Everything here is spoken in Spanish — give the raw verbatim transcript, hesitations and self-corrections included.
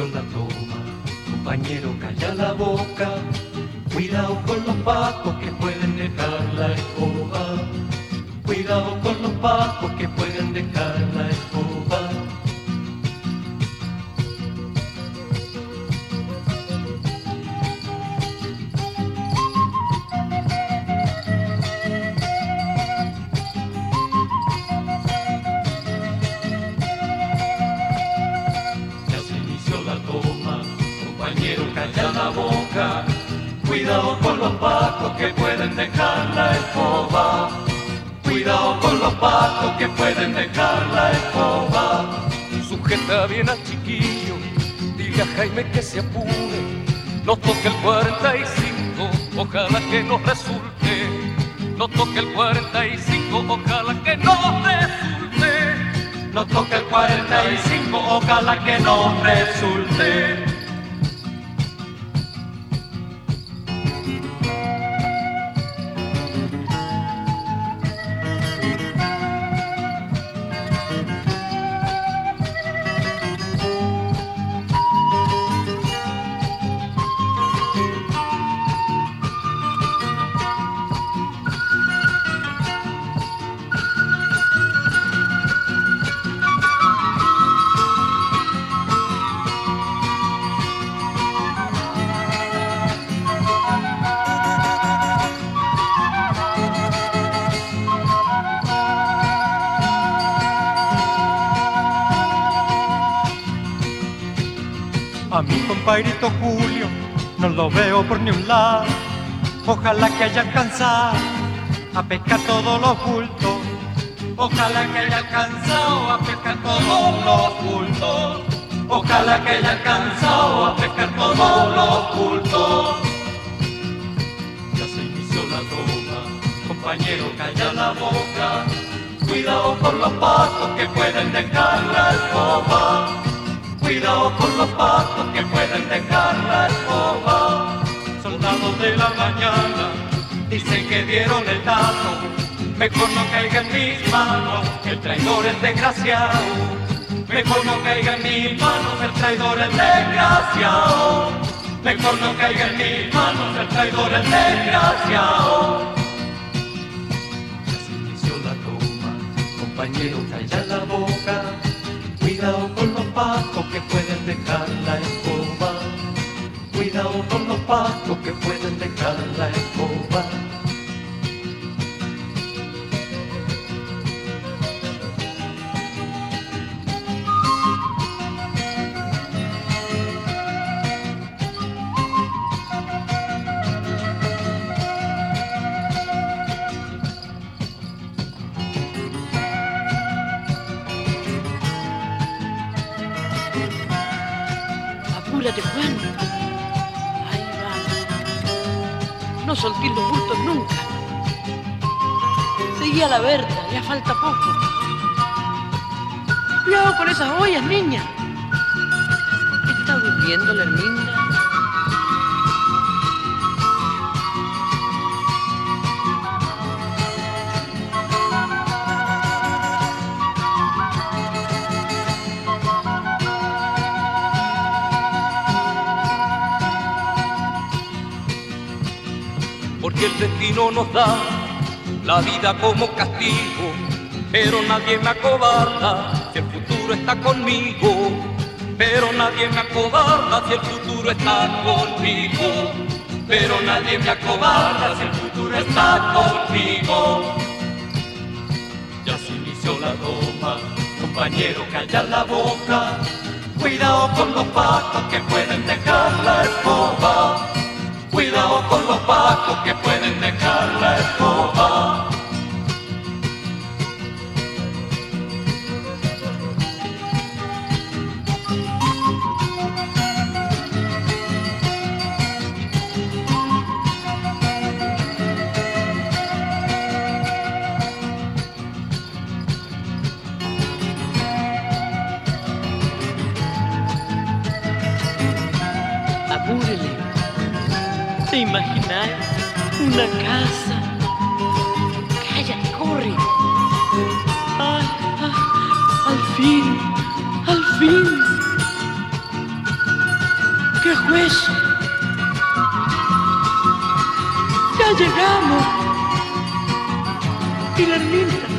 inició la toma. Compañero, calla la boca. Cuidado con los pacos que pueden dejar la escoba. Cuidado con los pacos que pueden dejar la escoba. Ya se inició la toma. Compañero, calla la boca. Cuidado con los pacos que pueden dejar la escoba. Cuidado con los pacos que pueden dejar la escoba. Sujeta bien al chiquillo, dile a Jaime que se apure. No toque el cuarenta y cinco, ojalá que nos resulte. No toque el cuarenta y cinco, ojalá que nos resulte. No toque el cuarenta y cinco, ojalá que nos resulte. A mi compañerito Julio no lo veo por ni un lado. Ojalá que haya alcanzado a pescar todos los bultos. Ojalá que haya alcanzado a pescar todos los bultos. Ojalá que haya alcanzado a pescar todos los bultos. Ya se inició la toma. Compañero, calla la boca. Cuidado con los pacos que pueden dejar la escoba. Cuidado con los pacos que pueden dejar la escoba. Soldados de la mañana dicen que dieron el dato. Mejor no caiga en mis manos, el traidor es desgraciado. Mejor no caiga en mis manos, el traidor es desgraciado. Mejor no caiga en mis manos, el traidor es desgraciado. Ya se inició la toma. Compañero, calla la boca. Cuidado con los pacos que pueden dejar la escoba. Cuidado con los pacos que pueden dejar la escoba. Apúrate, Juan. Ahí va. No soltís los bultos nunca. Seguí a la Berta, ya falta poco. Cuidado con esas ollas, niña. ¿Está durmiendo la Herminda? Porque el destino nos da la vida como castigo, pero nadie me acobarda si el futuro está conmigo. Pero nadie me acobarda si el futuro está conmigo. Pero nadie me acobarda si el futuro está conmigo. Ya se inició la toma. Compañero, calla la boca. Cuidado con los pacos que pueden dejar la escoba. Cuidado con los pacos que pueden dejar la escoba. Apúrele. ¿Te imaginas una casa? Cállate, corre. Ay, ay, al fin, al fin. eso. Ya llegamos. Y la ermita.